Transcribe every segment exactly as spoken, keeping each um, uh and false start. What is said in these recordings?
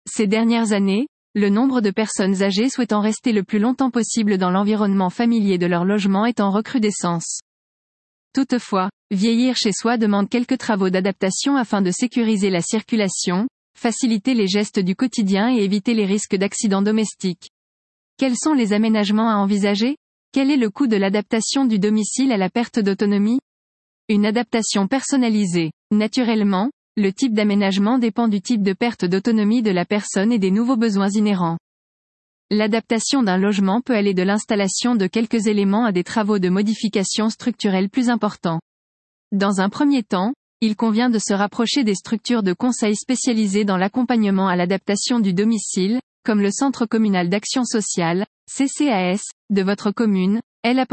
Ces dernières années, le nombre de personnes âgées souhaitant rester le plus longtemps possible dans l'environnement familier de leur logement est en recrudescence. Toutefois, vieillir chez soi demande quelques travaux d'adaptation afin de sécuriser la circulation, faciliter les gestes du quotidien et éviter les risques d'accidents domestiques. Quels sont les aménagements à envisager ? Quel est le coût de l'adaptation du domicile à la perte d'autonomie ? Une adaptation personnalisée. Naturellement, le type d'aménagement dépend du type de perte d'autonomie de la personne et des nouveaux besoins inhérents. L'adaptation d'un logement peut aller de l'installation de quelques éléments à des travaux de modification structurelle plus importants. Dans un premier temps, il convient de se rapprocher des structures de conseil spécialisées dans l'accompagnement à l'adaptation du domicile, comme le Centre communal d'action sociale, C C A S, de votre commune, L'.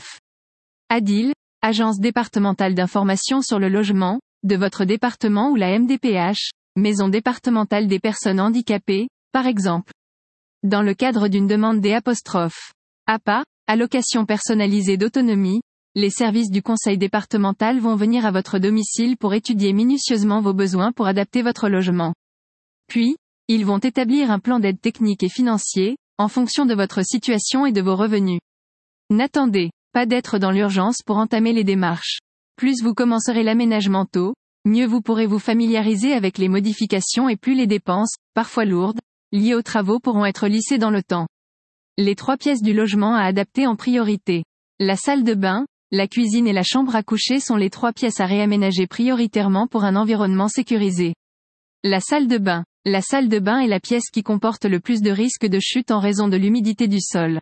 ADIL, Agence départementale d'information sur le logement, de votre département ou la M D P H, Maison départementale des personnes handicapées, par exemple. Dans le cadre d'une demande des apostrophes A P A, allocation personnalisée d'autonomie, les services du conseil départemental vont venir à votre domicile pour étudier minutieusement vos besoins pour adapter votre logement. Puis, ils vont établir un plan d'aide technique et financier, en fonction de votre situation et de vos revenus. N'attendez pas d'être dans l'urgence pour entamer les démarches. Plus vous commencerez l'aménagement tôt, mieux vous pourrez vous familiariser avec les modifications et plus les dépenses, parfois lourdes, liées aux travaux pourront être lissées dans le temps. Les trois pièces du logement à adapter en priorité. La salle de bain, la cuisine et la chambre à coucher sont les trois pièces à réaménager prioritairement pour un environnement sécurisé. La salle de bain. La salle de bain est la pièce qui comporte le plus de risques de chute en raison de l'humidité du sol.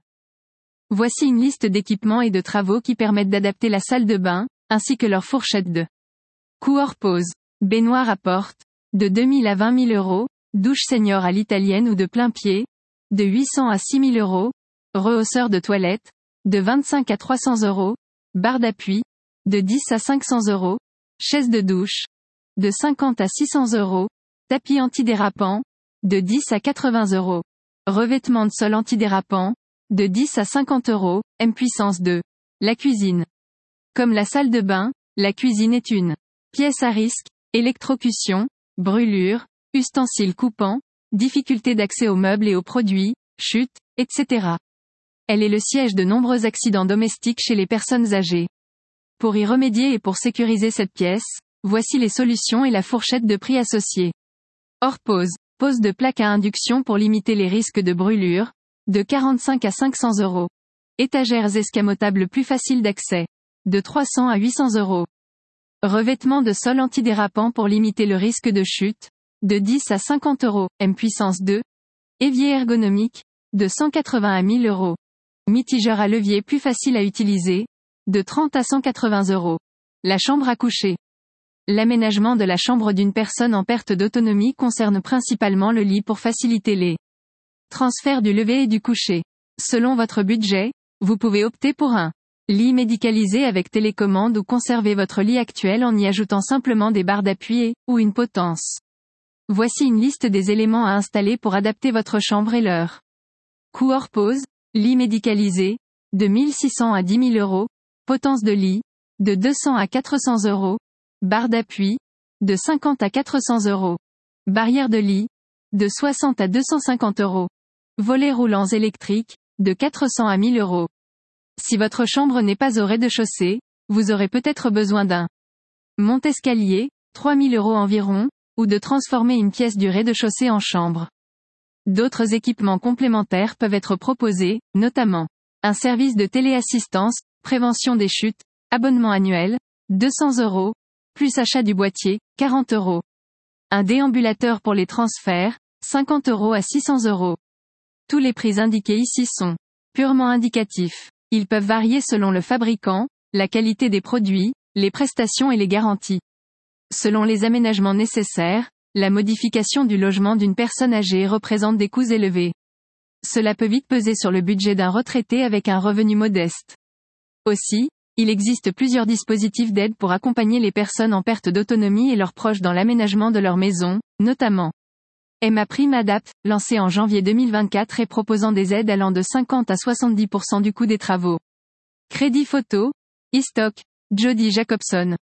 Voici une liste d'équipements et de travaux qui permettent d'adapter la salle de bain, ainsi que leur fourchette de coût hors pause. Baignoire à porte, de deux mille à vingt mille euros, douche senior à l'italienne ou de plein pied, de huit cents à six mille euros, rehausseur de toilette, de vingt-cinq à trois cents euros, barre d'appui, de dix à cinq cents euros, chaise de douche, de cinquante à six cents euros, tapis antidérapant, de dix à quatre-vingts euros, revêtement de sol antidérapant, de dix à cinquante euros, M puissance deux. La cuisine. Comme la salle de bain, la cuisine est une pièce à risque, électrocution, brûlure, ustensiles coupants, difficulté d'accès aux meubles et aux produits, chute, et cetera. Elle est le siège de nombreux accidents domestiques chez les personnes âgées. Pour y remédier et pour sécuriser cette pièce, voici les solutions et la fourchette de prix associée. Hors pause. Pose de plaque à induction pour limiter les risques de brûlure, de quarante-cinq à cinq cents euros. Étagères escamotables plus faciles d'accès, de trois cents à huit cents euros. Revêtement de sol antidérapant pour limiter le risque de chute, de dix à cinquante euros, M puissance deux. Évier ergonomique, de cent quatre-vingts à mille euros. Mitigeur à levier plus facile à utiliser, de trente à cent quatre-vingts euros. La chambre à coucher. L'aménagement de la chambre d'une personne en perte d'autonomie concerne principalement le lit pour faciliter les transferts du lever et du coucher. Selon votre budget, vous pouvez opter pour un lit médicalisé avec télécommande ou conserver votre lit actuel en y ajoutant simplement des barres d'appui et, ou une potence. Voici une liste des éléments à installer pour adapter votre chambre et leur coût hors pause. Lit médicalisé, de mille six cents à dix mille euros, potence de lit, de deux cents à quatre cents euros, barre d'appui, de cinquante à quatre cents euros, barrière de lit, de soixante à deux cent cinquante euros, volets roulants électriques, de quatre cents à mille euros. Si votre chambre n'est pas au rez-de-chaussée, vous aurez peut-être besoin d'un monte-escalier, trois mille euros environ, ou de transformer une pièce du rez-de-chaussée en chambre. D'autres équipements complémentaires peuvent être proposés, notamment un service de téléassistance, prévention des chutes, abonnement annuel, deux cents euros, plus achat du boîtier, quarante euros. Un déambulateur pour les transferts, cinquante euros à six cents euros. Tous les prix indiqués ici sont purement indicatifs. Ils peuvent varier selon le fabricant, la qualité des produits, les prestations et les garanties. Selon les aménagements nécessaires, la modification du logement d'une personne âgée représente des coûts élevés. Cela peut vite peser sur le budget d'un retraité avec un revenu modeste. Aussi, il existe plusieurs dispositifs d'aide pour accompagner les personnes en perte d'autonomie et leurs proches dans l'aménagement de leur maison, notamment MaPrimeAdapt, lancé en janvier deux mille vingt-quatre et proposant des aides allant de cinquante à soixante-dix pour cent du coût des travaux. Crédit Photo, eStock, Jody Jacobson.